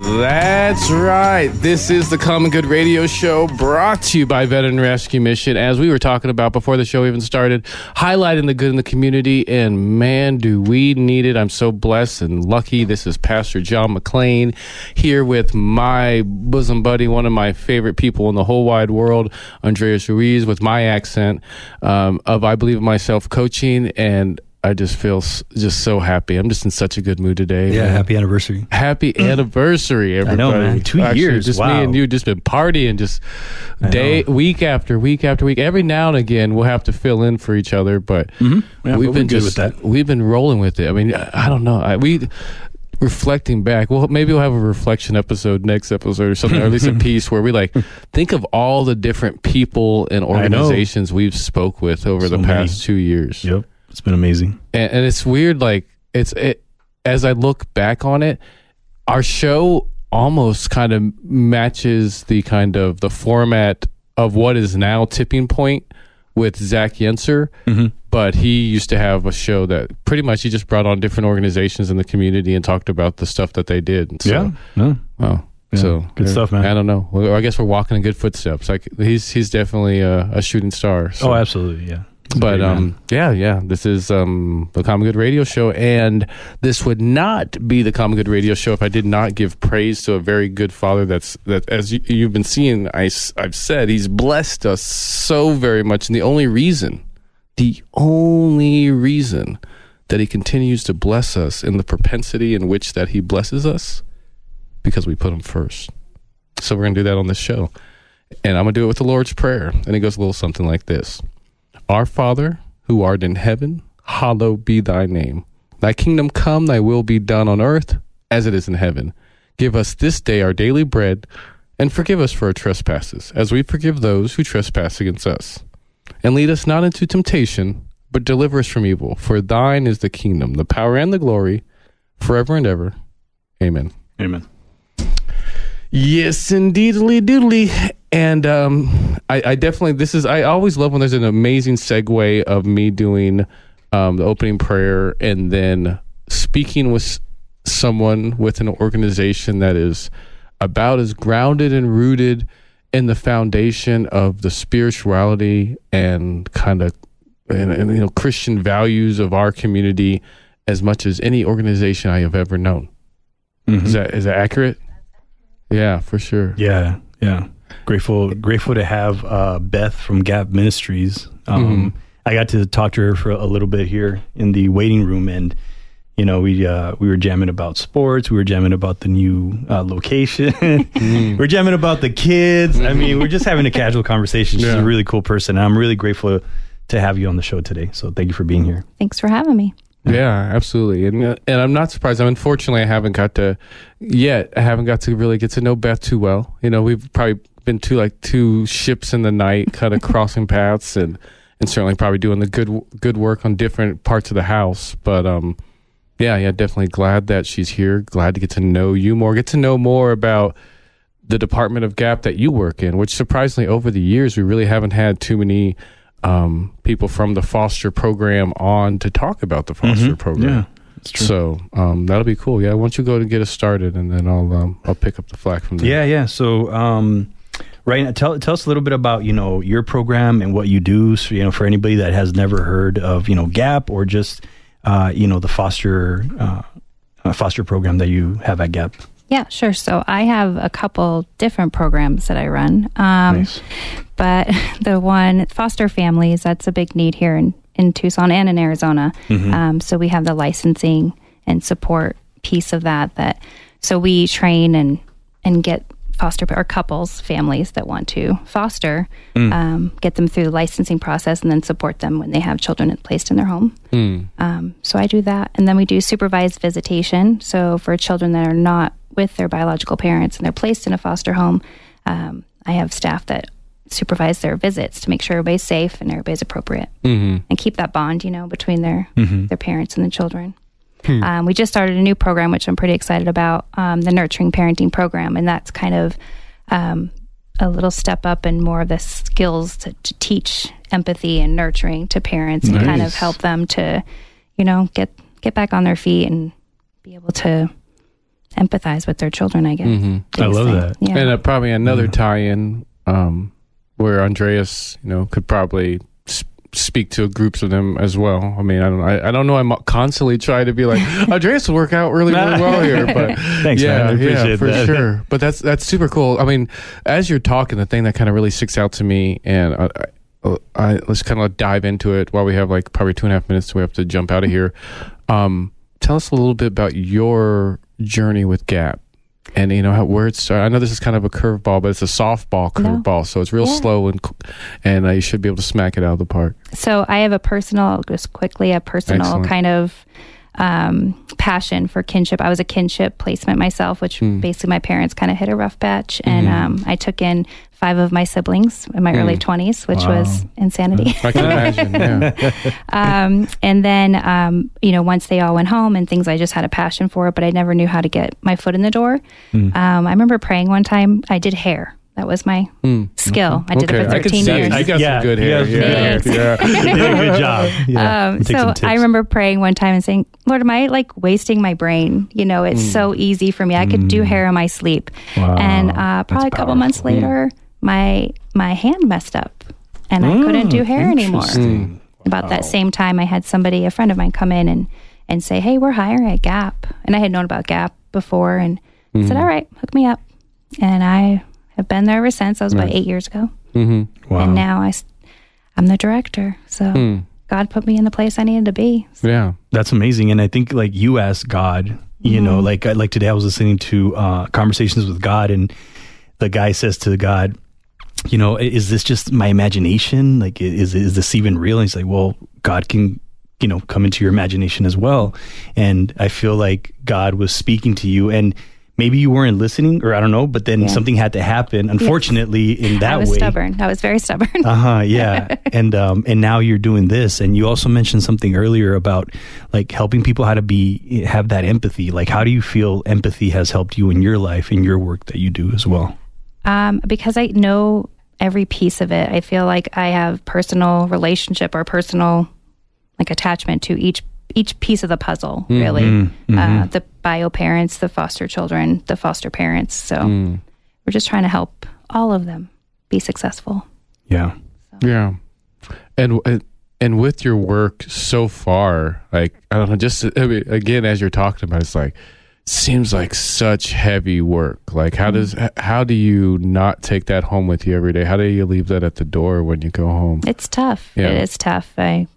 That's right. This is the Common Good Radio Show, brought to you by Veteran Rescue Mission. As we were talking about before the show even started, highlighting the good in the community, and man, do we need it. I'm so blessed and lucky. This is Pastor John McClain here with my bosom buddy, one of my favorite people in the whole wide world, Andreas Ruiz, with my accent of I Believe in Myself coaching, and I just feel just so happy. I'm just in such a good mood today. Yeah, man. happy anniversary. Happy anniversary, everybody. I know, man. 2 years. Just wow. me and you just been partying just week after week after week. Every now and again, we'll have to fill in for each other, but we've been good with that. We've been rolling with it. I mean, I don't know. We reflecting back. Well, maybe we'll have a reflection episode next episode or something, or at least a piece where we think of all the different people and organizations we've spoke with over the past 2 years. Yep. It's been amazing. And it's weird, as I look back on it, our show almost kind of matches the format of what is now Tipping Point with Zach Yenser. Mm-hmm. But he used to have a show that pretty much he just brought on different organizations in the community and talked about the stuff that they did. And so, so good stuff, man. I don't know. Well, I guess we're walking in good footsteps. Like he's definitely a shooting star. So. Oh, absolutely, yeah. But this is the Common Good Radio Show, and this would not be the Common Good Radio Show if I did not give praise to a very good Father. That as you've been seeing, I've said He's blessed us so very much, and the only reason that He continues to bless us in the propensity in which that He blesses us, because we put Him first. So we're gonna do that on this show, and I'm gonna do it with the Lord's Prayer, and it goes a little something like this. Our Father, who art in heaven, hallowed be thy name. Thy kingdom come, thy will be done on earth as it is in heaven. Give us this day our daily bread, and forgive us for our trespasses, as we forgive those who trespass against us. And lead us not into temptation, but deliver us from evil. For thine is the kingdom, the power, and the glory, forever and ever. Amen. Amen. Yes, indeedly doodly. And I definitely, I always love when there's an amazing segue of me doing the opening prayer and then speaking with someone with an organization that is about as grounded and rooted in the foundation of the spirituality and Christian values of our community as much as any organization I have ever known. Mm-hmm. Is that accurate? Yeah, for sure. Yeah. Grateful to have Beth from Gap Ministries. I got to talk to her for a little bit here in the waiting room, and we were jamming about sports. We were jamming about the new location. We're jamming about the kids. I mean, we're just having a casual conversation. She's a really cool person, and I'm really grateful to have you on the show today. So thank you for being here. Thanks for having me. Yeah, absolutely. And I'm not surprised. Unfortunately, I haven't got to really get to know Beth too well. We've probably been two ships in the night, kind of crossing paths, and certainly probably doing the good work on different parts of the house. But definitely glad that she's here. Glad to get to know you more, get to know more about the Department of Gap that you work in, which surprisingly over the years we really haven't had too many people from the foster program on to talk about the foster program. Yeah, that's true. So that'll be cool. Yeah, why don't you go and get us started, and then I'll pick up the slack from there. Yeah. So right now, tell us a little bit about your program and what you do. So, for anybody that has never heard of Gap or just the foster program that you have at Gap. Yeah, sure. So I have a couple different programs that I run. Nice. But the one, foster families, that's a big need here in Tucson and in Arizona. Mm-hmm. So we have the licensing and support piece of that. So we train and get foster or couples, families that want to foster, get them through the licensing process and then support them when they have children placed in their home. So I do that. And then we do supervised visitation. So for children that are not with their biological parents and they're placed in a foster home, I have staff that supervise their visits to make sure everybody's safe and everybody's appropriate, and keep that bond, between their parents and the children. We just started a new program, which I'm pretty excited about, the Nurturing Parenting Program, and that's kind of a little step up in more of the skills to teach empathy and nurturing to parents and kind of help them to, get back on their feet and be able to empathize with their children, I guess. Mm-hmm. I love that. Yeah. And probably another tie-in where Andreas, could probably speak to groups of them as well. I mean, I don't know. I'm constantly trying to be like, Andreas will work out really well here, but thanks, man. I appreciate for that. sure. But that's super cool. I mean, as you're talking, the thing that kind of really sticks out to me, and let's kind of dive into it while we have like probably 2.5 minutes till we have to jump out of here. Tell us a little bit about your journey with GAP. And where it started. I know this is kind of a curveball, but it's a softball curveball, so it's real slow and you should be able to smack it out of the park. So I have a personal Excellent. kind of passion for kinship. I was a kinship placement myself, which basically my parents kind of hit a rough patch, and I took in 5 of my siblings in my early 20s, which was insanity. I can imagine. Yeah. And then once they all went home and things, I just had a passion for it, but I never knew how to get my foot in the door. I remember praying one time. I did hair. That was my skill. I did it for 13 years. You got some good hair. Yeah. You did a good job. Yeah. So I remember praying one time and saying, Lord, am I like wasting my brain? It's so easy for me. I could do hair in my sleep. Wow. And probably a couple months later, my hand messed up and I couldn't do hair anymore. About that same time, I had a friend of mine come in and say, hey, we're hiring at Gap. And I had known about Gap before and said, all right, hook me up. And I have been there ever since. That was about 8 years ago. Wow. And now I'm the director. So God put me in the place I needed to be. So. Yeah. That's amazing. And I think like you asked God, like today I was listening to Conversations with God, and the guy says to God, is this just my imagination? Like, is this even real? And he's like, well, God can, come into your imagination as well. And I feel like God was speaking to you, and maybe you weren't listening, or I don't know, but then something had to happen, unfortunately, in that way. I was stubborn. I was very stubborn. Yeah. And now you're doing this. And you also mentioned something earlier about like helping people how to have that empathy. Like, how do you feel empathy has helped you in your life, in your work that you do as well? Because I know every piece of it. I feel like I have personal relationship or personal like attachment to each piece of the puzzle, really. The bio parents, the foster children, the foster parents. So we're just trying to help all of them be successful. Yeah. So. Yeah. And with your work so far, like, I don't know, again, as you're talking about, it's like, seems like such heavy work. Like, how do you not take that home with you every day? How do you leave that at the door when you go home? It's tough. Yeah. It is tough. I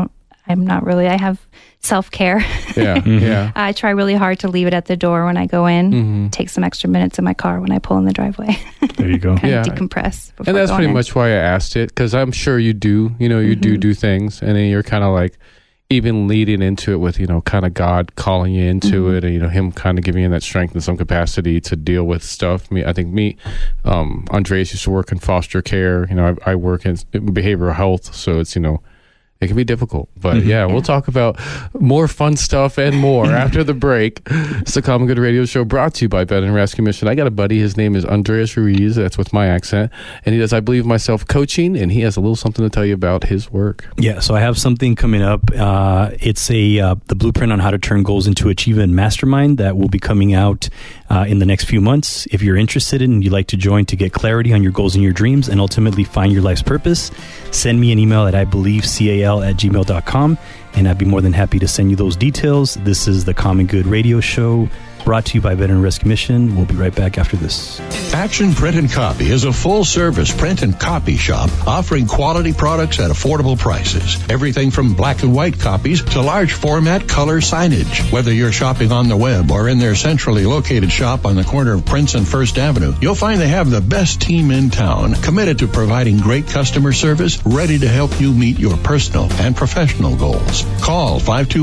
have self-care. Yeah. I try really hard to leave it at the door when I go in, take some extra minutes in my car when I pull in the driveway. There you go. Kind of decompress. And that's pretty much why I asked it, because I'm sure you do, do things, and then you're kind of like even leading into it with, kind of God calling you into it, and, him kind of giving you that strength and some capacity to deal with stuff. I think Andreas used to work in foster care. I work in behavioral health, so it's, it can be difficult, but we'll talk about more fun stuff and more after the break. It's the Common Good Radio Show, brought to you by Veteran Rescue Mission. I got a buddy. His name is Andreas Ruiz. That's with my accent. And he does, I Believe Myself, coaching, and he has a little something to tell you about his work. Yeah, so I have something coming up. It's the blueprint on how to turn goals into achievement mastermind that will be coming out in the next few months. If you're interested and you'd like to join to get clarity on your goals and your dreams and ultimately find your life's purpose, send me an email at ibelievecal@gmail.com, and I'd be more than happy to send you those details. This is the Common Good Radio Show, brought to you by Veteran Rescue Mission. We'll be right back after this. Action Print and Copy is a full-service print and copy shop offering quality products at affordable prices. Everything from black and white copies to large format color signage. Whether you're shopping on the web or in their centrally located shop on the corner of Prince and First Avenue, you'll find they have the best team in town, committed to providing great customer service, ready to help you meet your personal and professional goals. Call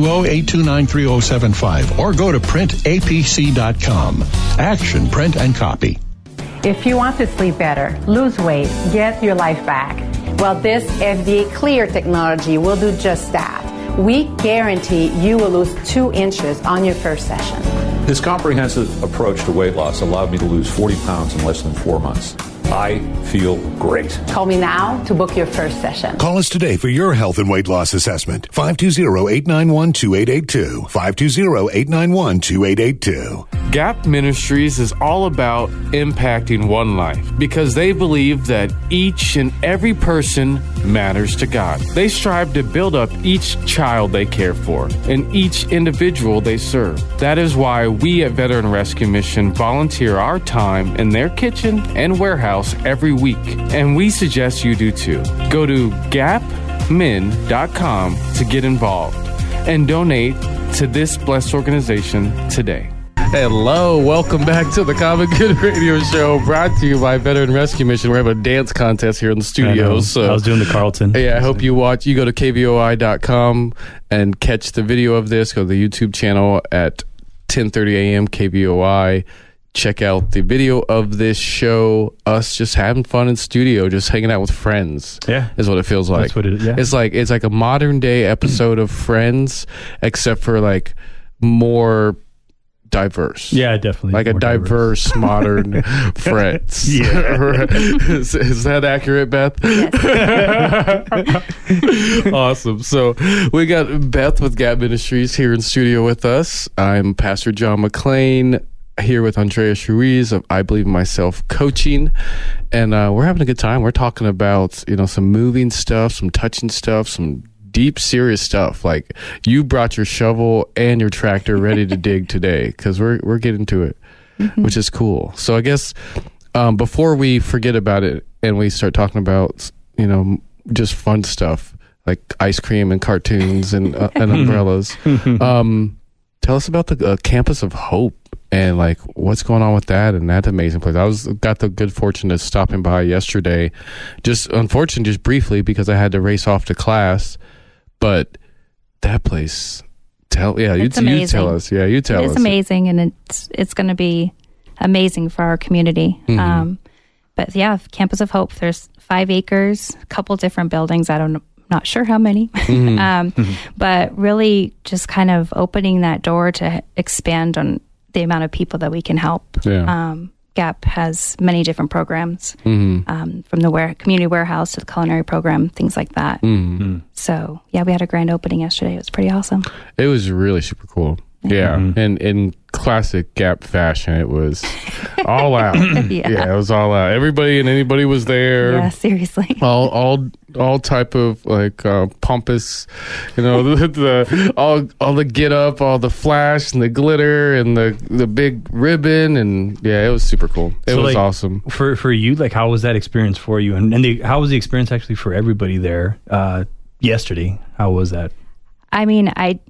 520-829-3075 or go to printapc.com. Action Print and Copy. If you want to sleep better, lose weight, get your life back, well, this FDA Clear technology will do just that. We guarantee you will lose 2 inches on your first session. This comprehensive approach to weight loss allowed me to lose 40 pounds in less than 4 months. I feel great. Call me now to book your first session. Call us today for your health and weight loss assessment. 520-891-2882. 520-891-2882. Gap Ministries is all about impacting one life because they believe that each and every person matters to God. They strive to build up each child they care for and each individual they serve. That is why we at Veteran Rescue Mission volunteer our time in their kitchen and warehouse every week, and we suggest you do too. Go to gapmin.com to get involved and donate to this blessed organization today. Hello, welcome back to the Common Good Radio Show, brought to you by Veteran Rescue Mission. We're having a dance contest here in the studio. I was doing the Carlton. Yeah, I hope you watch. You go to kvoi.com and catch the video of this. Go to the YouTube channel at 10:30 a.m. KVOI. Check out the video of this show. Us just having fun in studio, just hanging out with friends. Yeah, is what it feels like. That's what it is. Yeah. It's like a modern day episode of Friends, except for like more diverse. Yeah, definitely. Like a diverse modern Friends. Yeah. Is that accurate, Beth? Yes. Awesome. So we got Beth with Gap Ministries here in studio with us. I'm Pastor John McClain, here with Andreas Ruiz of I Believe in Myself Coaching. And we're having a good time. We're talking about, some moving stuff, some touching stuff, some deep, serious stuff. Like, you brought your shovel and your tractor ready to dig today, because we're getting to it, which is cool. So I guess before we forget about it and we start talking about, just fun stuff like ice cream and cartoons and umbrellas, tell us about the Campus of Hope and like what's going on with that and that amazing place. I got the good fortune of stopping by yesterday, just briefly because I had to race off to class. But that place, you tell us. Yeah, you tell us. It's amazing, and it's going to be amazing for our community. But yeah, Campus of Hope. There's 5 acres, a couple different buildings. Not sure how many, but really just kind of opening that door to expand on the amount of people that we can help. Yeah. Gap has many different programs, from the community warehouse to the culinary program, things like that. So yeah, we had a grand opening yesterday. It was pretty awesome. It was really super cool. Yeah, and in classic Gap fashion, it was all out. Yeah, it was all out. Everybody and anybody was there. Yeah, seriously. All type of like pompous, all the get up, all the flash and the glitter and the big ribbon, and yeah, it was super cool. It was awesome. For you, like, how was that experience for you, and how was the experience actually for everybody there yesterday? How was that? I mean,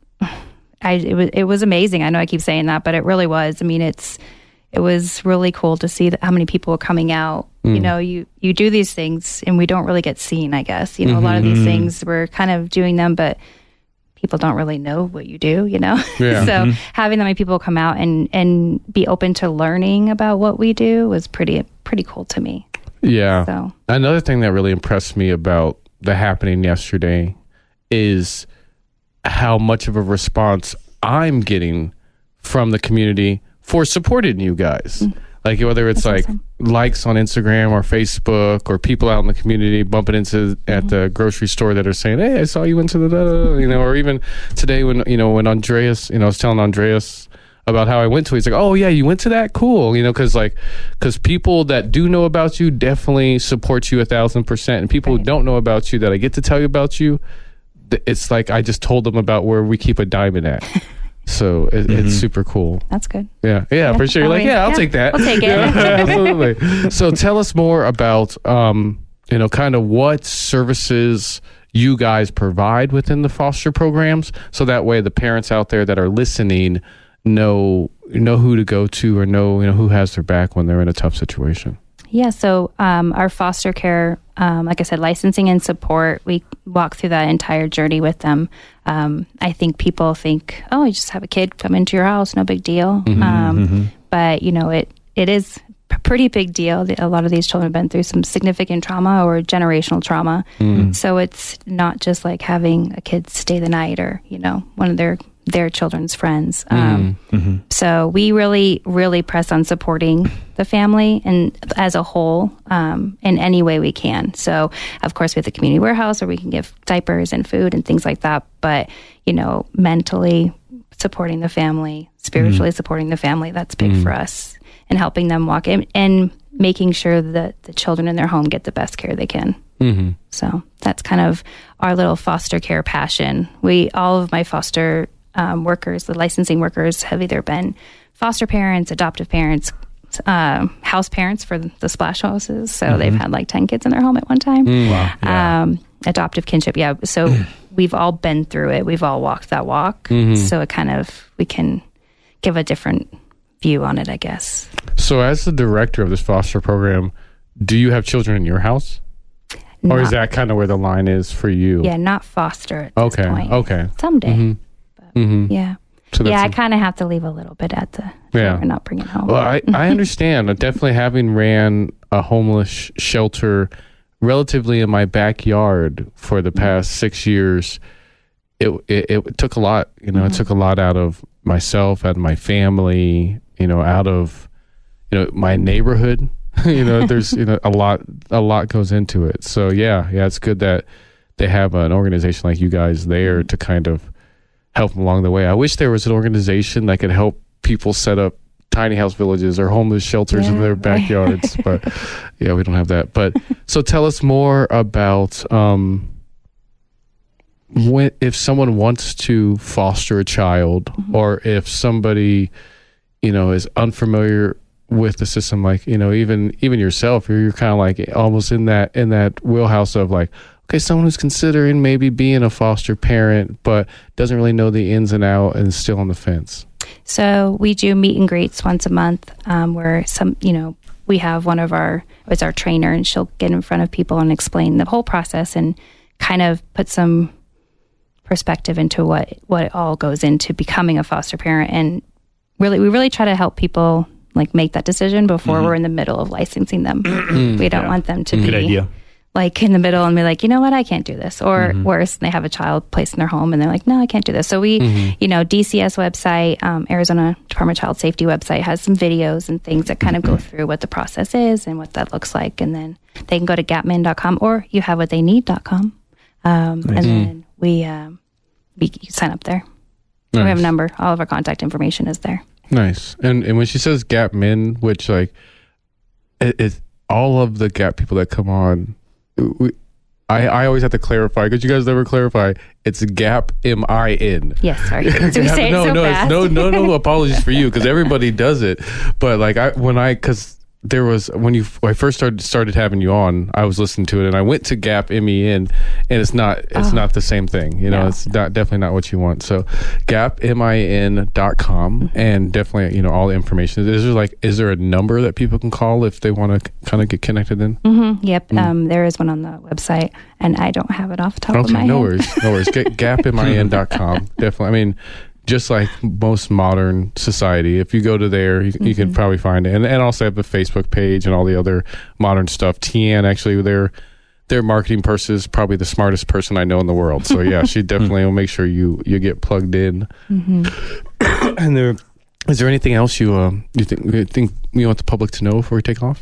it was amazing. I know I keep saying that, but it really was. I mean, it was really cool to see how many people were coming out. You do these things and we don't really get seen, I guess. A lot of these things, we're kind of doing them, but people don't really know what you do, Yeah. So having that many people come out and be open to learning about what we do was pretty cool to me. Yeah. So another thing that really impressed me about the happening yesterday is how much of a response I'm getting from the community for supporting you guys. Like, whether it's like awesome. Likes on Instagram or Facebook, or people out in the community bumping into at the grocery store that are saying, "Hey, I saw you went to the," or even today when Andreas, I was telling Andreas about how I went to it. He's like, "Oh yeah, you went to that? Cool." Because people that do know about you definitely support you 1,000%, and people who don't know about you that I get to tell you about you, it's like I just told them about where we keep a diamond at. So it's super cool. That's good. Yeah, for sure. You're like, I'll take that. I'll take it. Absolutely. So tell us more about, kind of what services you guys provide within the foster programs, so that way the parents out there that are listening know who to go to, or know who has their back when they're in a tough situation. Yeah, so our foster care, like I said, licensing and support, we walk through that entire journey with them. I think people think, oh, you just have a kid come into your house, no big deal. But, it is a pretty big deal. A lot of these children have been through some significant trauma or generational trauma. So it's not just like having a kid stay the night or, one of their children's friends. So we really, really press on supporting the family and as a whole in any way we can. So, of course, we have the community warehouse where we can give diapers and food and things like that. But, mentally, supporting the family, spiritually supporting the family. That's big for us, and helping them walk in and making sure that the children in their home get the best care they can. Mm-hmm. So that's kind of our little foster care passion. All of my foster workers, the licensing workers, have either been foster parents, adoptive parents, house parents for the splash houses. So they've had like 10 kids in their home at one time. Wow. Yeah. Adoptive kinship. Yeah. So we've all been through it. We've all walked that walk. So it kind of, we can give a different view on it, I guess. So as the director of this foster program, do you have children in your house? Or is that kind of where the line is for you? Yeah, not foster at this point. Okay. Someday. But, yeah. So I kind of have to leave a little bit at the door and not bring it home. Well, I understand. Definitely having ran a homeless shelter relatively in my backyard for the past 6 years, it took a lot. It took a lot out of myself, out of my family, out of my neighborhood. There's a lot goes into it. So yeah, it's good that they have an organization like you guys there to kind of help them along the way. I wish there was an organization that could help people set up tiny house villages or homeless shelters in their backyards, but yeah, we don't have that. But so tell us more about if someone wants to foster a child, or if somebody is unfamiliar with the system, like even yourself, you're kind of like almost in that wheelhouse of like, okay, someone who's considering maybe being a foster parent but doesn't really know the ins and outs and is still on the fence. So we do meet and greets once a month, where we have it's our trainer, and she'll get in front of people and explain the whole process and kind of put some perspective into what it all goes into becoming a foster parent. And we really try to help people like make that decision before we're in the middle of licensing them. We don't want them to be like in the middle and be like, you know what, I can't do this. Or worse, they have a child placed in their home and they're like, no, I can't do this. So we, DCS website, Arizona Department of Child Safety website has some videos and things that kind of go through what the process is and what that looks like. And then they can go to gapmin.com or youhavewhattheyneed.com. And then we sign up there. Nice. We have a number. All of our contact information is there. Nice. And when she says Gap Min, which like it's all of the Gap people that come on, I always have to clarify because you guys never clarify. It's Gap MIN. Yes, sorry. So we say no, it so no, fast. no apologies for you because everybody does it. But like when I first started having you on, I was listening to it and I went to Gap MEN, and it's not the same thing. No. It's definitely not what you want. So gapmin.com, and definitely all the information. Is there a number that people can call if they want to kind of get connected in? Yep. There is one on the website, and I don't have it off the top of my head. No worries. Gapmin.com. Definitely. I mean, just like most modern society, if you go to there, you can probably find it. And also have the Facebook page and all the other modern stuff. Tian, actually, their marketing person is probably the smartest person I know in the world. So yeah, she definitely will make sure you get plugged in. And is there anything else you think you want the public to know before we take off?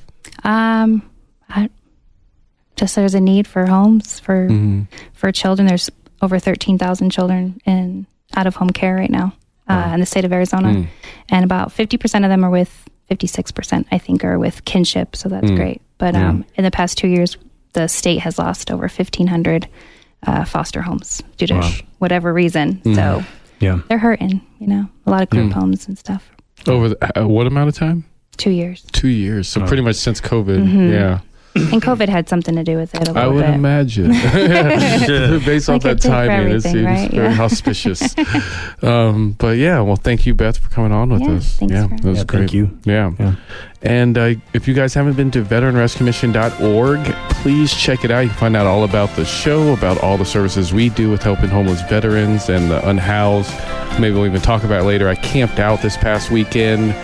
Just there's a need for homes for children. There's over 13,000 children in out-of-home care right now in the state of Arizona. And about 50% of them are 56%, I think, are with kinship. So that's great. But in the past 2 years, the state has lost over 1,500 foster homes due to whatever reason. So they're hurting, a lot of group homes and stuff. Over what amount of time? 2 years. 2 years. So pretty much since COVID. Yeah. And COVID had something to do with it a little bit. I would imagine. Based off that timing, it seems very auspicious. But yeah, well, thank you, Beth, for coming on with us. Thanks that was great. Thank you. Yeah. And if you guys haven't been to veteranrescuemission.org, please check it out. You can find out all about the show, about all the services we do with helping homeless veterans and the unhoused. Maybe we'll even talk about it later. I camped out this past weekend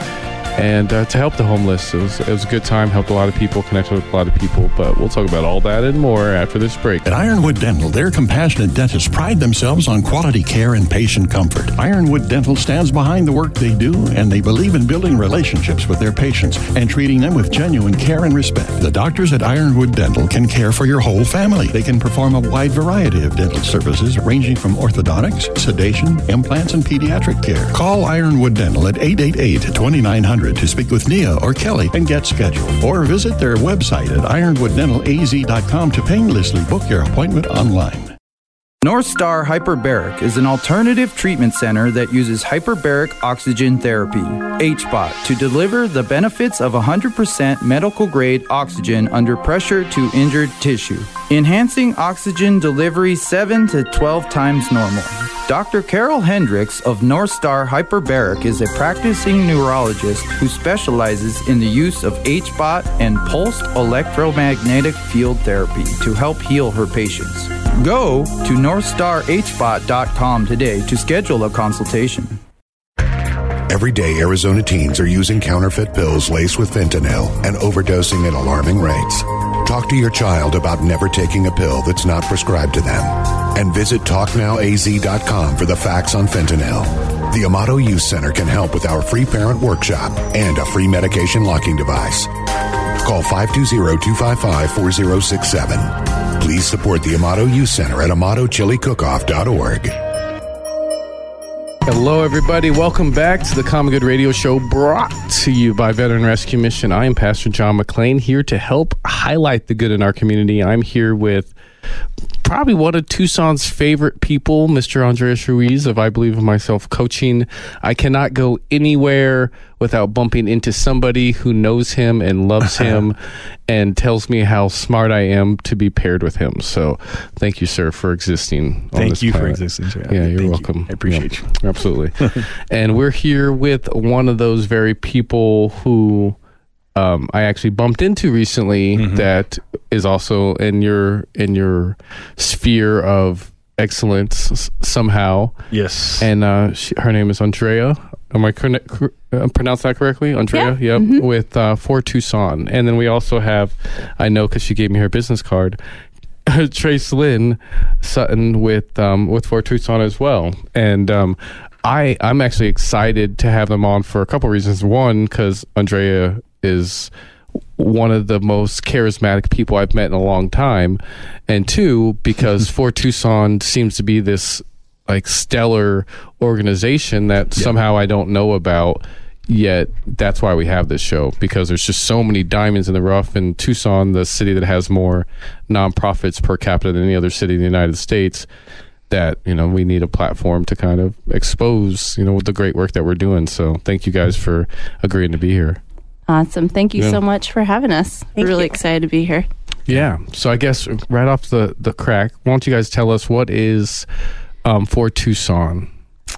and to help the homeless. It was a good time, helped a lot of people, connected with a lot of people, but we'll talk about all that and more after this break. At Ironwood Dental, their compassionate dentists pride themselves on quality care and patient comfort. Ironwood Dental stands behind the work they do, and they believe in building relationships with their patients and treating them with genuine care and respect. The doctors at Ironwood Dental can care for your whole family. They can perform a wide variety of dental services ranging from orthodontics, sedation, implants, and pediatric care. Call Ironwood Dental at 888-2900 to speak with Nia or Kelly and get scheduled. Or visit their website at ironwooddentalaz.com to painlessly book your appointment online. North Star Hyperbaric is an alternative treatment center that uses hyperbaric oxygen therapy, HBOT, to deliver the benefits of 100% medical-grade oxygen under pressure to injured tissue, enhancing oxygen delivery 7 to 12 times normal. Dr. Carol Hendricks of North Star Hyperbaric is a practicing neurologist who specializes in the use of HBOT and pulsed electromagnetic field therapy to help heal her patients. Go to NorthstarHBOT.com today to schedule a consultation. Every day, Arizona teens are using counterfeit pills laced with fentanyl and overdosing at alarming rates. Talk to your child about never taking a pill that's not prescribed to them. And visit TalkNowAZ.com for the facts on fentanyl. The Amato Youth Center can help with our free parent workshop and a free medication locking device. Call 520-255-4067. Please support the Amato Youth Center at AmatoChiliCookoff.org. Hello, everybody. Welcome back to the Common Good Radio Show, brought to you by Veteran Rescue Mission. I am Pastor John McClain, here to help highlight the good in our community. I'm here with probably one of Tucson's favorite people, Mr. Andreas Ruiz of I Believe in Myself Coaching. I cannot go anywhere without bumping into somebody who knows him and loves him and tells me how smart I am to be paired with him. So thank you, sir, for existing on this planet. Thank you for existing, sir. Yeah, you're welcome. I appreciate you. Absolutely. And we're here with one of those very people who I actually bumped into recently, that is also in your sphere of excellence somehow. Yes. And her name is Andrea. Am I pronounce that correctly? Andrea? Yeah. Yep. With For Tucson. And then we also have, I know because she gave me her business card, Trace Lynn Sutton with For Tucson as well. And I'm actually excited to have them on for a couple reasons. One, because Andrea is one of the most charismatic people I've met in a long time, and two, because For Tucson seems to be this like stellar organization that somehow I don't know about yet. That's why we have this show, because there's just so many diamonds in the rough in Tucson, the city that has more nonprofits per capita than any other city in the United States, that, you know, we need a platform to kind of expose, you know, the great work that we're doing. So thank you guys for agreeing to be here. Awesome. Thank you so much for having us. We're really excited to be here. Yeah. So I guess right off the crack, why don't you guys tell us what is For Tucson?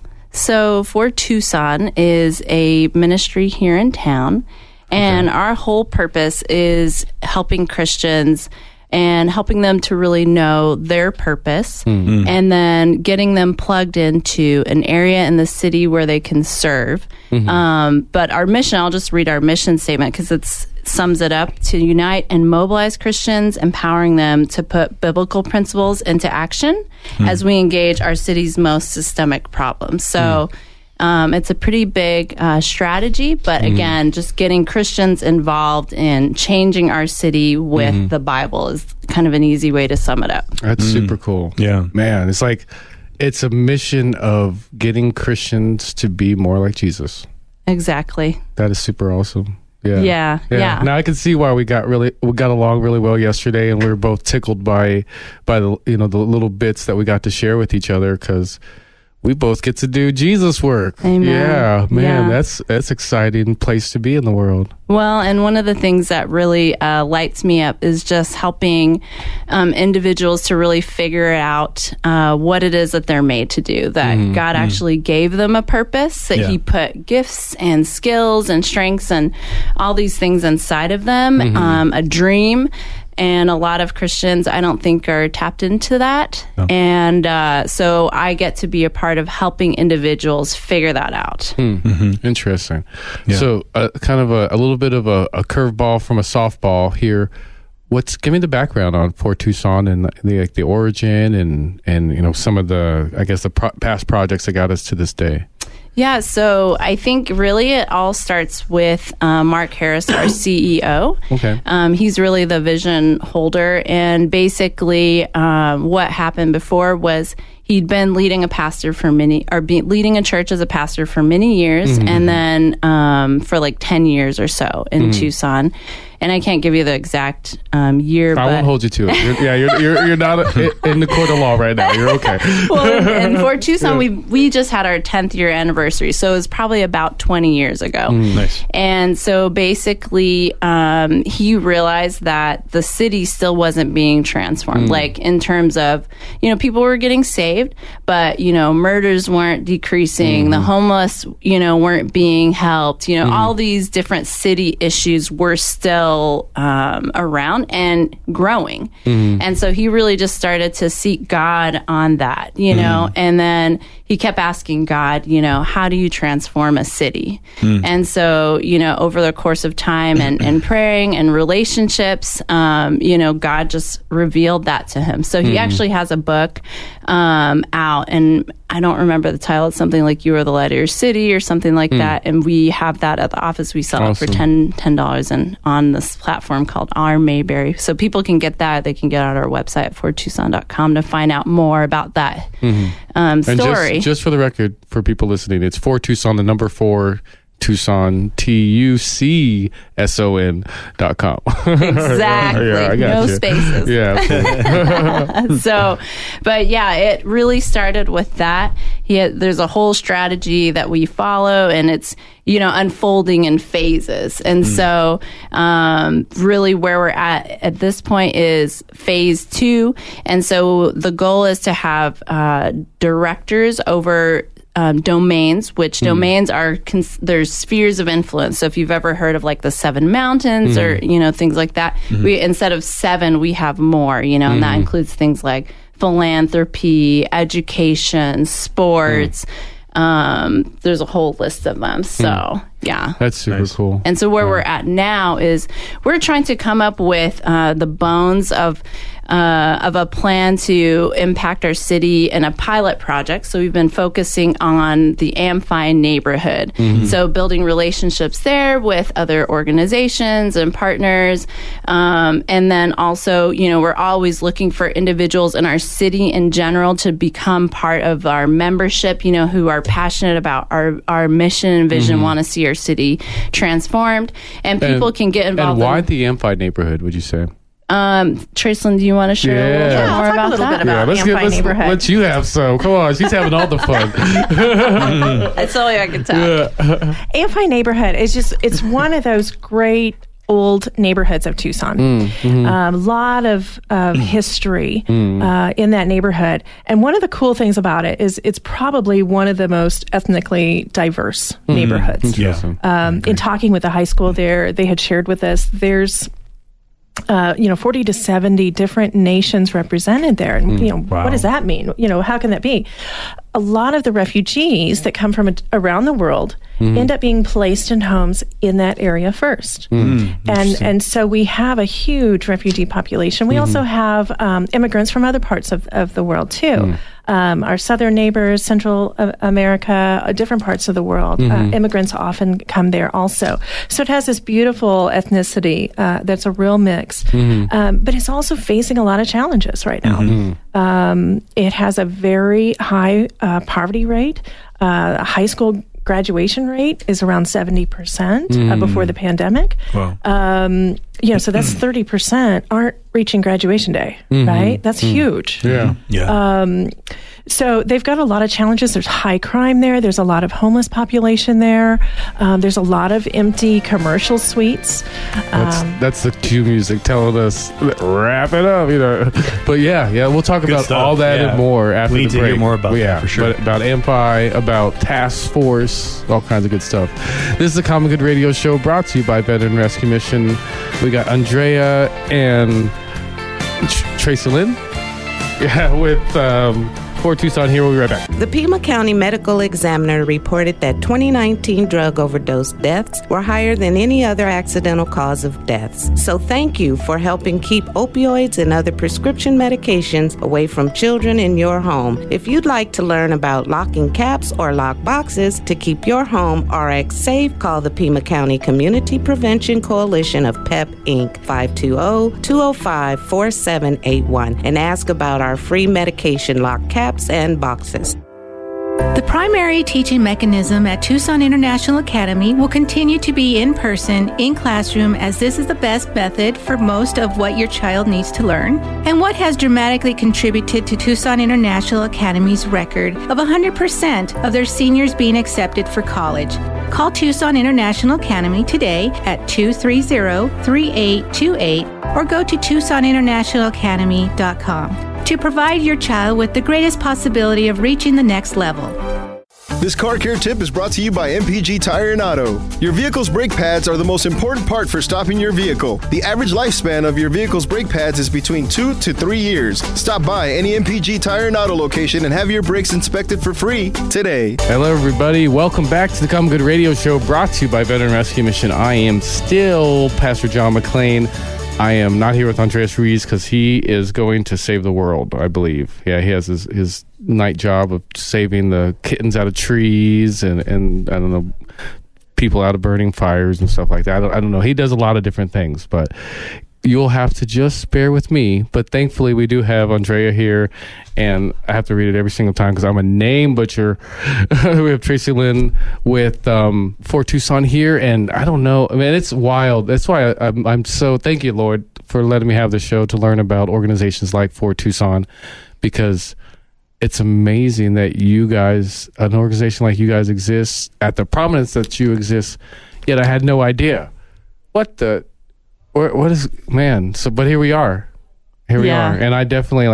So For Tucson is a ministry here in town, and our whole purpose is helping Christians and helping them to really know their purpose, and then getting them plugged into an area in the city where they can serve. But our mission, I'll just read our mission statement because it sums it up: to unite and mobilize Christians, empowering them to put biblical principles into action as we engage our city's most systemic problems. So it's a pretty big strategy, but again, just getting Christians involved in changing our city with the Bible is kind of an easy way to sum it up. That's super cool. Yeah. Man, it's like, it's a mission of getting Christians to be more like Jesus. Exactly. That is super awesome. Yeah. Now I can see why we got along really well yesterday, and we were both tickled by the, you know, the little bits that we got to share with each other, because we both get to do Jesus work. Amen. Yeah, man, Yeah. that's exciting place to be in the world. Well, and one of the things that really lights me up is just helping individuals to really figure out what it is that they're made to do, that God actually gave them a purpose, that He put gifts and skills and strengths and all these things inside of them, a dream, And a lot of Christians, I don't think, are tapped into that. No. And so I get to be a part of helping individuals figure that out. Interesting. Yeah. So kind of a little bit of a curveball from a softball here. Give me the background on Port Tucson and the origin and some of the, I guess, the past projects that got us to this day. Yeah, so I think really it all starts with Mark Harris, our CEO. Okay. He's really the vision holder, and basically what happened before was he'd been leading a church as a pastor for many years, and then for like 10 years or so in Tucson. And I can't give you the exact year. I won't hold you to it. You're not in the court of law right now. You're okay. Well, and for Tucson, we just had our 10th year anniversary, so it was probably about 20 years ago. Nice. And so basically, he realized that the city still wasn't being transformed. Like in terms of, people were getting saved, but murders weren't decreasing. The homeless, weren't being helped. All these different city issues were still around and growing. And so he really just started to seek God on that, and then he kept asking God, how do you transform a city? And so, over the course of time and praying and relationships, God just revealed that to him. So he actually has a book out, and I don't remember the title. It's something like You Are the Light of Your City or something like that. And we have that at the office. We sell it for $10 and on this platform called Our Mayberry. So people can get that. They can get on our website at fortucson.com to find out more about that story. And just for the record, for people listening, it's For Tucson, the number 4, Tucson, TUCSON.com. Exactly. Yeah, I got no you. Spaces. Yeah. So, but yeah, it really started with that. There's a whole strategy that we follow, and it's, unfolding in phases. And so, really where we're at this point is phase 2. And so the goal is to have directors over domains, which domains are there's spheres of influence. So if you've ever heard of like the 7 mountains or things like that, we instead of 7 we have more, and that includes things like philanthropy, education, sports. There's a whole list of them. So yeah, that's super cool. And so where we're at now is we're trying to come up with the bones of a plan to impact our in a pilot project. So we've been focusing on the Amphi neighborhood. So building relationships there with other organizations and partners. And then also, we're always looking for individuals in our city in general to become part of our membership, who are passionate about our mission and vision, want to see our city transformed. And people can get involved. And why the Amphi neighborhood, would you say? Tracelyn, do you want to share a little bit more about that? Amphi neighborhood. Let's you have some. Come on, she's having all the fun. That's all I can tell. Amphi neighborhood is it's one of those great old neighborhoods of Tucson. A lot of history in that neighborhood. And one of the cool things about it is it's probably one of the most ethnically diverse neighborhoods. In talking with the high school there, they had shared with us there's 40 to 70 different nations represented there. And, what does that mean? How can that be? A lot of the refugees that come from around the world end up being placed in homes in that area first. And so we have a huge refugee population. We also have immigrants from other parts of the world, too. Our southern neighbors, Central America, different parts of the world, immigrants often come there also. So it has this beautiful ethnicity that's a real mix. But it's also facing a lot of challenges right now. It has a very high poverty rate. High school graduation rate is around 70% before the pandemic. Wow. So that's 30% aren't reaching graduation day, right? That's huge. So they've got a lot of challenges. There's high crime there. There's a lot of homeless population there. There's a lot of empty commercial suites. That's the cue music telling us, wrap it up, But yeah, we'll talk about stuff. all that and more after we the break. We need to hear more about that for sure. But about Amphi, about Task Force, all kinds of good stuff. This is the Common Good Radio Show brought to you by Veteran Rescue Mission. We got Andrea and Tracy Lynn. Yeah, with Fort Tucson here. We'll be right back. The Pima County Medical Examiner reported that 2019 drug overdose deaths were higher than any other accidental cause of deaths. So thank you for helping keep opioids and other prescription medications away from children in your home. If you'd like to learn about locking caps or lock boxes to keep your home RX safe, call the Pima County Community Prevention Coalition of PEP Inc. 520-205-4781 and ask about our free medication lock caps and boxes. The primary teaching mechanism at Tucson International Academy will continue to be in person, in classroom, as this is the best method for most of what your child needs to learn, and what has dramatically contributed to Tucson International Academy's record of 100% of their seniors being accepted for college. Call Tucson International Academy today at 230-3828 or go to TucsonInternationalAcademy.com to provide your child with the greatest possibility of reaching the next level. This car care tip is brought to you by MPG Tire and Auto. Your vehicle's brake pads are the most important part for stopping your vehicle. The average lifespan of your vehicle's brake pads is between 2 to 3 years. Stop by any MPG Tire and Auto location and have your brakes inspected for free today. Hello, everybody. Welcome back to the Come Good Radio Show, brought to you by Veteran Rescue Mission. I am still Pastor John McClain. I am not here with Andreas Ruiz because he is going to save the world, I believe. Yeah, he has his night job of saving the kittens out of trees and I don't know, people out of burning fires and stuff like that. I don't know. He does a lot of different things, but you'll have to just bear with me. But thankfully, we do have Andrea here, and I have to read it every single time because I'm a name butcher. We have Tracy Lynn with Fort Tucson here, and I don't know. I mean, it's wild. That's why I'm so thank you, Lord, for letting me have the show to learn about organizations like Fort Tucson, because it's amazing that you guys, an organization like you guys, exists at the prominence that you exist. Yet I had no idea. What is, man? So, but here we are. Here we are. And I definitely,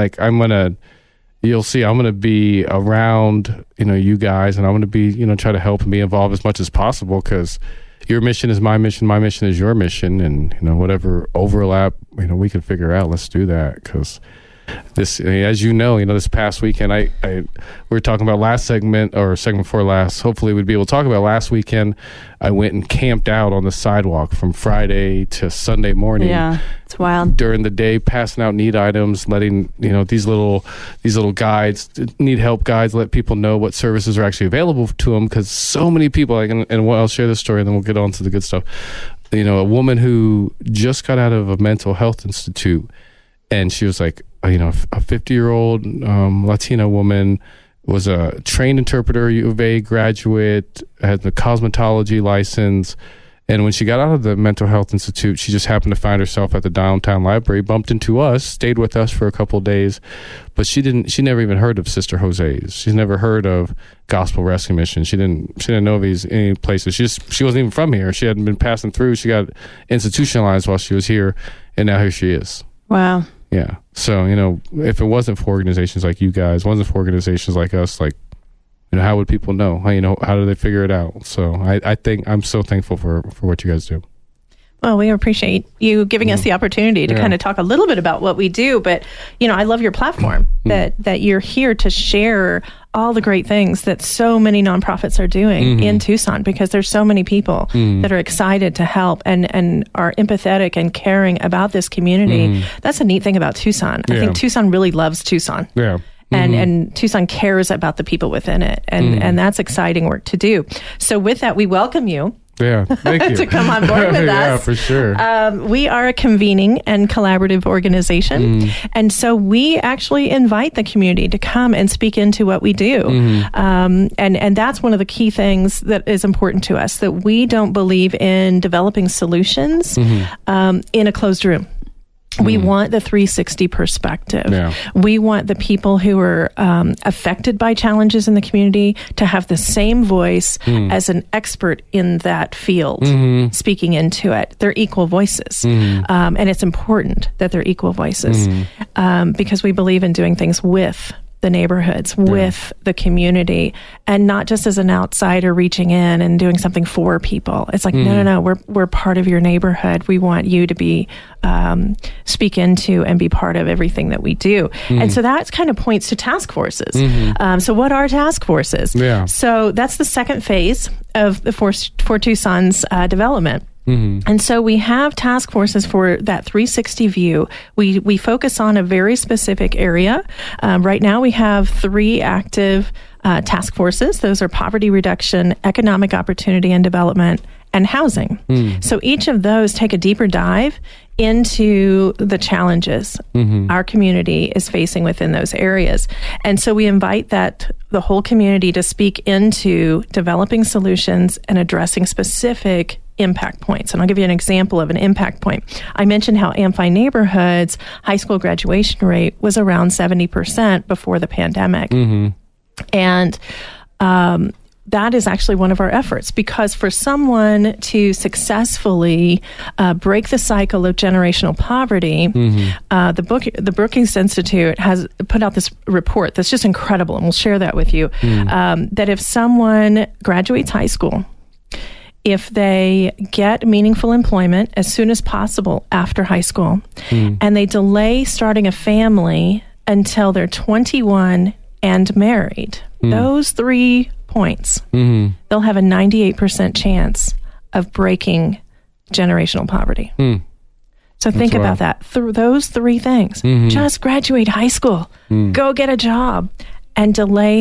you'll see, I'm going to be around, you guys, and I'm going to be, try to help and be involved as much as possible, because your mission is my mission is your mission, and, whatever overlap, we can figure out, let's do that, because this, as this past weekend, we were talking about last segment, or segment before last, hopefully we'd be able to talk about last weekend. I went and camped out on the sidewalk from Friday to Sunday morning. Yeah, it's wild. During the day, passing out need items, letting, these little guides, need help guides, let people know what services are actually available to them, because so many people, and I'll share this story and then we'll get on to the good stuff. A woman who just got out of a mental health institute, and she was like, a 50-year-old Latina woman, was a trained interpreter, U of A graduate, had the cosmetology license. And when she got out of the mental health institute, she just happened to find herself at the downtown library, bumped into us, stayed with us for a couple of days. But she never even heard of Sister Jose's. She's never heard of Gospel Rescue Mission. She didn't know of any places. She wasn't even from here. She hadn't been passing through. She got institutionalized while she was here, and now here she is. Wow. Yeah. So, if it wasn't for organizations like you guys, wasn't for organizations like us, how would people know? How do they figure it out? So I think I'm so thankful for what you guys do. Well, we appreciate you giving us the opportunity to kind of talk a little bit about what we do. But, I love your platform, that you're here to share all the great things that so many nonprofits are doing in Tucson, because there's so many people that are excited to help and are empathetic and caring about this community. That's a neat thing about Tucson. I think Tucson really loves Tucson. Yeah. And Tucson cares about the people within it. And that's exciting work to do. So with that, we welcome you. Yeah, thank you. to come on board with us. Yeah, for sure. We are a convening and collaborative organization. And so we actually invite the community to come and speak into what we do. And that's one of the key things that is important to us, that we don't believe in developing solutions in a closed room. We want the 360 perspective. Yeah. We want the people who are affected by challenges in the community to have the same voice as an expert in that field speaking into it. They're equal voices. And it's important that they're equal voices because we believe in doing things with the neighborhoods, with the community, and not just as an outsider reaching in and doing something for people. It's like, no, we're part of your neighborhood. We want you to be speak into and be part of everything that we do. And so that kind of points to task forces. So what are task forces? Yeah. So that's the second phase of the For Tucson's development. And so we have task forces for that 360 view. We focus on a very specific area. Right now we have 3 active task forces. Those are poverty reduction, economic opportunity and development, and housing. So each of those take a deeper dive into the challenges our community is facing within those areas. And so we invite the whole community to speak into developing solutions and addressing specific impact points. And I'll give you an example of an impact point. I mentioned how Amphi Neighborhood's high school graduation rate was around 70% before the pandemic. And that is actually one of our efforts, because for someone to successfully break the cycle of generational poverty, the Brookings Institute has put out this report that's just incredible, and we'll share that with you, that if someone graduates high school, if they get meaningful employment as soon as possible after high school, and they delay starting a family until they're 21 and married, those 3 points, they'll have a 98% chance of breaking generational poverty. So think about that. Through those 3 things, just graduate high school, go get a job, and delay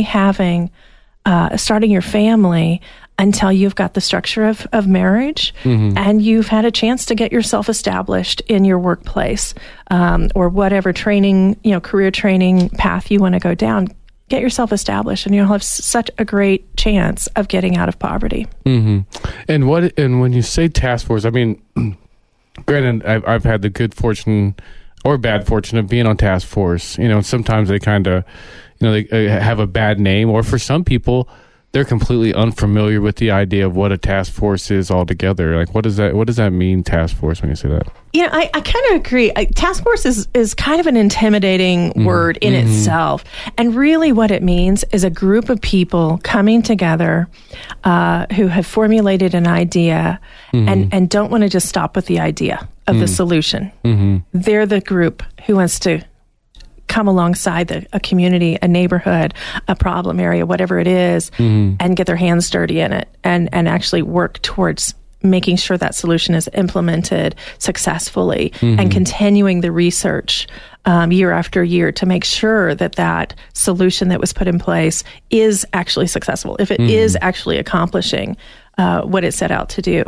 starting your family until you've got the structure of marriage and you've had a chance to get yourself established in your workplace, or whatever training, career training path you want to go down. Get yourself established, and you'll have such a great chance of getting out of poverty. And when you say task force, I mean, granted, I've had the good fortune or bad fortune of being on task force. Sometimes they kind of, they have a bad name, or for some people, they're completely unfamiliar with the idea of what a task force is altogether. Like, what does that mean, task force, when you say that? I kind of agree. Task force is kind of an intimidating word in itself. And really what it means is a group of people coming together who have formulated an idea and don't want to just stop with the idea of the solution. They're the group who wants to come alongside a community, a neighborhood, a problem area, whatever it is, and get their hands dirty in it and actually work towards making sure that solution is implemented successfully and continuing the research year after year to make sure that solution that was put in place is actually successful, if it is actually accomplishing what it set out to do,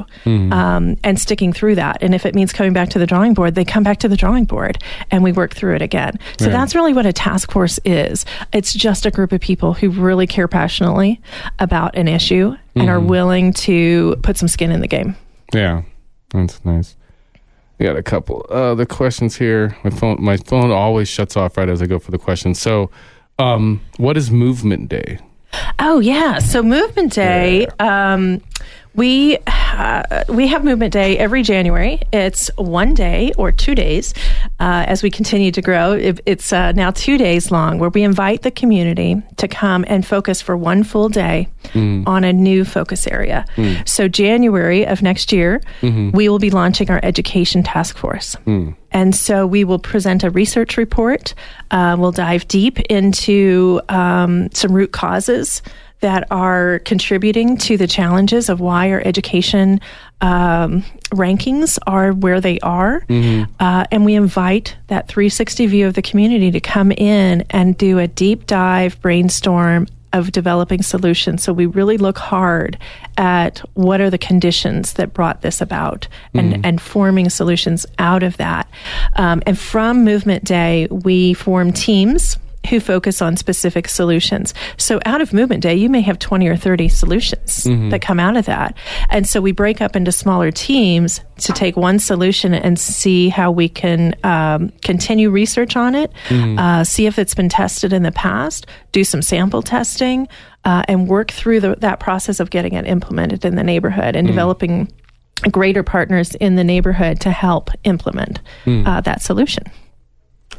and sticking through that. And if it means coming back to the drawing board, they come back to the drawing board and we work through it again. So that's really what a task force is. It's just a group of people who really care passionately about an issue and are willing to put some skin in the game. Yeah, that's nice. We got a couple the questions here. My phone always shuts off right as I go for the questions. So, what is Movement Day? Oh, yeah. So Movement Day, we have Movement Day every January. It's 1 day or 2 days as we continue to grow. It's now 2 days long, where we invite the community to come and focus for 1 full day on a new focus area. So January of next year, we will be launching our Education Task Force. And so we will present a research report. We'll dive deep into some root causes that are contributing to the challenges of why our education rankings are where they are. And we invite that 360 view of the community to come in and do a deep dive brainstorm of developing solutions. So we really look hard at what are the conditions that brought this about and forming solutions out of that. And from Movement Day, we form teams who focus on specific solutions. So out of Movement Day, you may have 20 or 30 solutions that come out of that. And so we break up into smaller teams to take one solution and see how we can continue research on it, see if it's been tested in the past, do some sample testing, and work through that process of getting it implemented in the neighborhood and developing greater partners in the neighborhood to help implement that solution.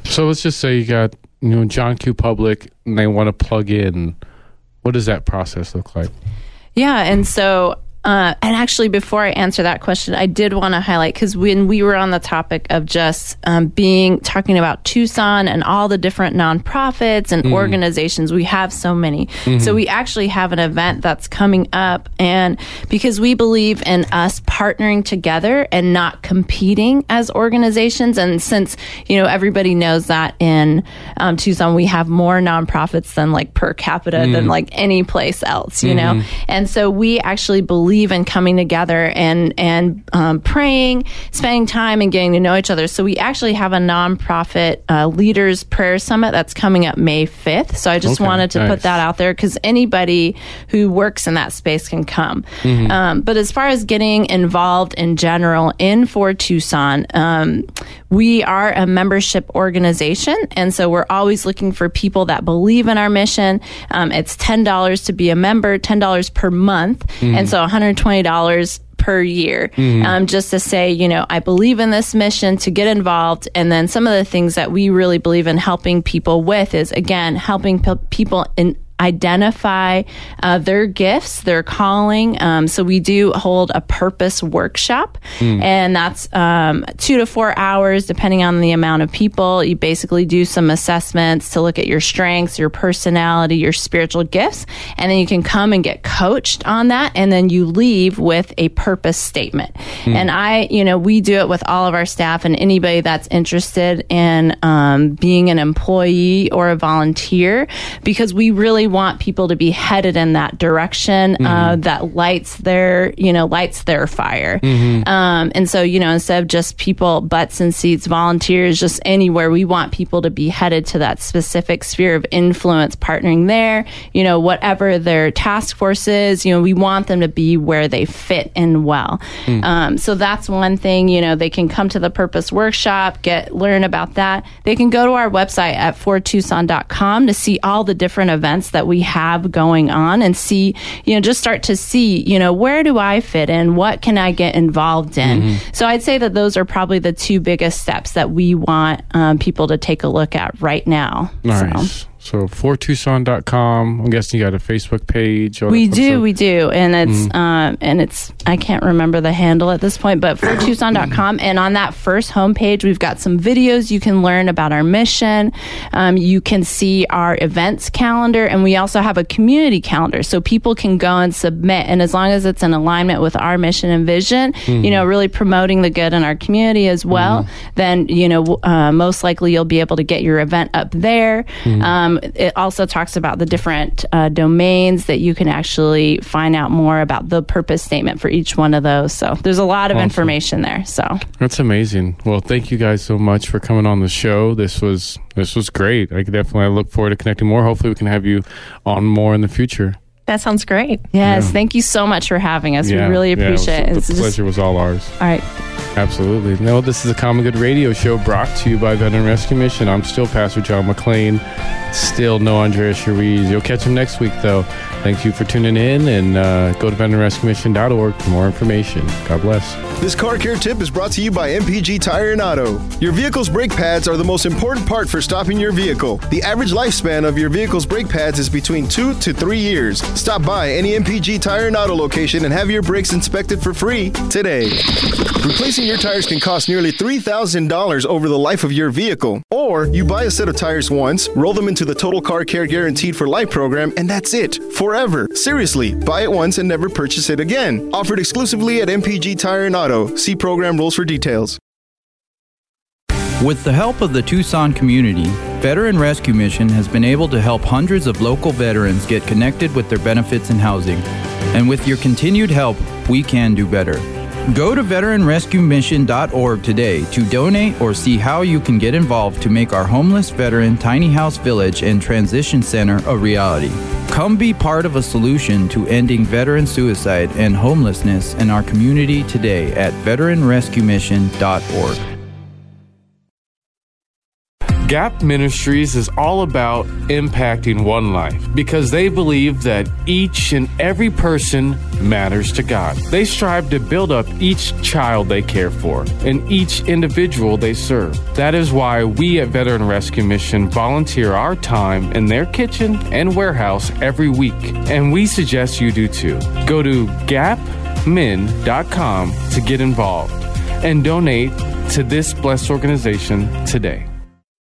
So let's just say you got, John Q. Public, and they want to plug in. What does that process look like? Yeah, and so, and actually, before I answer that question, I did want to highlight, because when we were on the topic of just talking about Tucson and all the different nonprofits and organizations, we have so many. So we actually have an event that's coming up, and because we believe in us partnering together and not competing as organizations, and since, everybody knows that in Tucson, we have more nonprofits than like per capita than like any place else, and so we actually believe in coming together and praying, spending time and getting to know each other. So we actually have a nonprofit leaders prayer summit that's coming up May 5th. So I just wanted to put that out there, because anybody who works in that space can come. But as far as getting involved in general in For Tucson, we are a membership organization, and so we're always looking for people that believe in our mission. It's $10 to be a member, $10 per month, and so $120 per year, just to say, I believe in this mission, to get involved. And then some of the things that we really believe in helping people with is, again, helping people identify their gifts, their calling. So we do hold a purpose workshop, and that's 2 to 4 hours, depending on the amount of people. You basically do some assessments to look at your strengths, your personality, your spiritual gifts, and then you can come and get coached on that, and then you leave with a purpose statement. And we do it with all of our staff and anybody that's interested in being an employee or a volunteer, because we really want people to be headed in that direction that lights their fire. And so, instead of just people, butts and seats, volunteers, just anywhere, we want people to be headed to that specific sphere of influence, partnering there, whatever their task force is, we want them to be where they fit in well. So that's one thing, they can come to the Purpose Workshop, learn about that. They can go to our website at fortucson.com to see all the different events that we have going on, and see, just start to see, where do I fit in? What can I get involved in? So I'd say that those are probably the two biggest steps that we want people to take a look at right now. Nice. So fortucson.com. I'm guessing you got a Facebook page. We do, and it's I can't remember the handle at this point, but fortucson.com. And on that first homepage, we've got some videos you can learn about our mission. You can see our events calendar, and we also have a community calendar, so people can go and submit. And as long as it's in alignment with our mission and vision, really promoting the good in our community as well, then most likely you'll be able to get your event up there. It also talks about the different domains that you can actually find out more about the purpose statement for each one of those. So there's a lot of information there. So that's amazing. Well, thank you guys so much for coming on the show. This was great. I look forward to connecting more. Hopefully we can have you on more in the future. That sounds great. Yes. Thank you so much for having us. We really appreciate it. The pleasure was all ours. All right. Absolutely. No, this is a Common Good Radio Show brought to you by Veteran Rescue Mission. I'm still Pastor John McLean. Still no Andreas Ruiz. You'll catch him next week, though. Thank you for tuning in, and go to veteranrescuemission.org for more information. God bless. This car care tip is brought to you by MPG Tire and Auto. Your vehicle's brake pads are the most important part for stopping your vehicle. The average lifespan of your vehicle's brake pads is between 2 to 3 years. Stop by any MPG Tire and Auto location and have your brakes inspected for free today. Replacing your tires can cost nearly $3,000 over the life of your vehicle. Or you buy a set of tires once, roll them into the Total Car Care Guaranteed for Life program, and that's it. Forever. Seriously, buy it once and never purchase it again. Offered exclusively at MPG Tire and Auto. See program rules for details. With the help of the Tucson community, Veteran Rescue Mission has been able to help hundreds of local veterans get connected with their benefits and housing. And with your continued help, we can do better. Go to veteranrescuemission.org today to donate or see how you can get involved to make our homeless veteran tiny house village and transition center a reality. Come be part of a solution to ending veteran suicide and homelessness in our community today at veteranrescuemission.org. Gap Ministries is all about impacting one life because they believe that each and every person matters to God. They strive to build up each child they care for and each individual they serve. That is why we at Veteran Rescue Mission volunteer our time in their kitchen and warehouse every week, and we suggest you do too. Go to gapmin.com to get involved and donate to this blessed organization today.